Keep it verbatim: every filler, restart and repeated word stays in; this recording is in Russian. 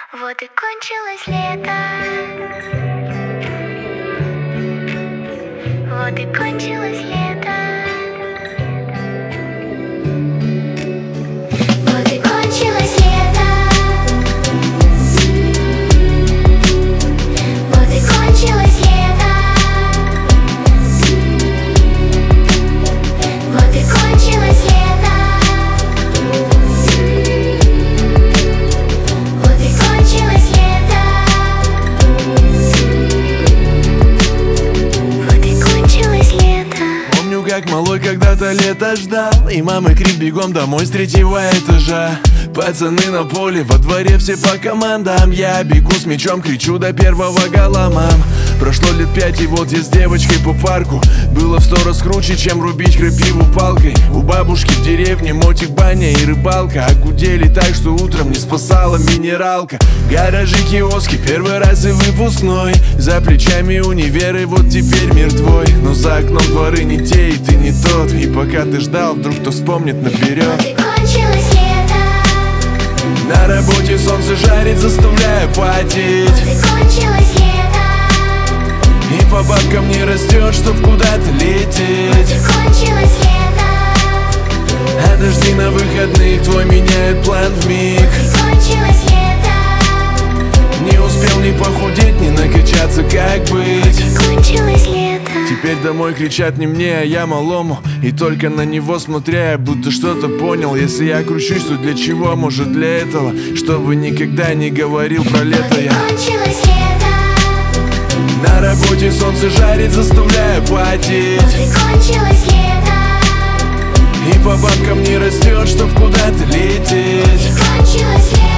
Вот и кончилось лето. Вот и кончилось лето. Вот и кончилось лето. Вот и кончилось лето. Вот и кончилось лето. Вот и кончилось лето. Вот и кончилось лето. Помню, как малой когда-то лето ждал, и мамы крик бегом домой с третьего этажа. Пацаны на поле, во дворе все по командам. Я бегу с мячом, кричу до первого гола, мам. Прошло лет пять, и вот я с девочкой по парку. Было в сто раз круче, чем рубить крапиву палкой. У бабушки в деревне мотик, баня и рыбалка. А гудели так, что утром не спасала минералка. Гаражи, киоски, первый раз и выпускной. За плечами универ, и вот теперь мир твой. Но за окном дворы не те, и ты не тот. И пока ты ждал, вдруг кто вспомнит наперед. Вот и кончилось лето. На работе солнце жарит, заставляя потеть. Вот и кончилось лето. И по бабкам не растет, чтоб куда-то лететь. Вот и кончилось лето. А дожди на выходных твой меняет план вмиг. Вот и кончилось лето. Не успел ни похудеть, ни накачаться, как быть. Кончилось лето. Теперь домой кричат не мне, а я малому. И только на него смотря, я будто что-то понял. Если я кручусь, то для чего? Может для этого, чтобы никогда не говорил про лето Вот и я. кончилось лето. На работе солнце жарит, заставляя потеть. Вот и кончилось лето. И по бабкам не растет, чтоб куда-то лететь. Вот и кончилось лето.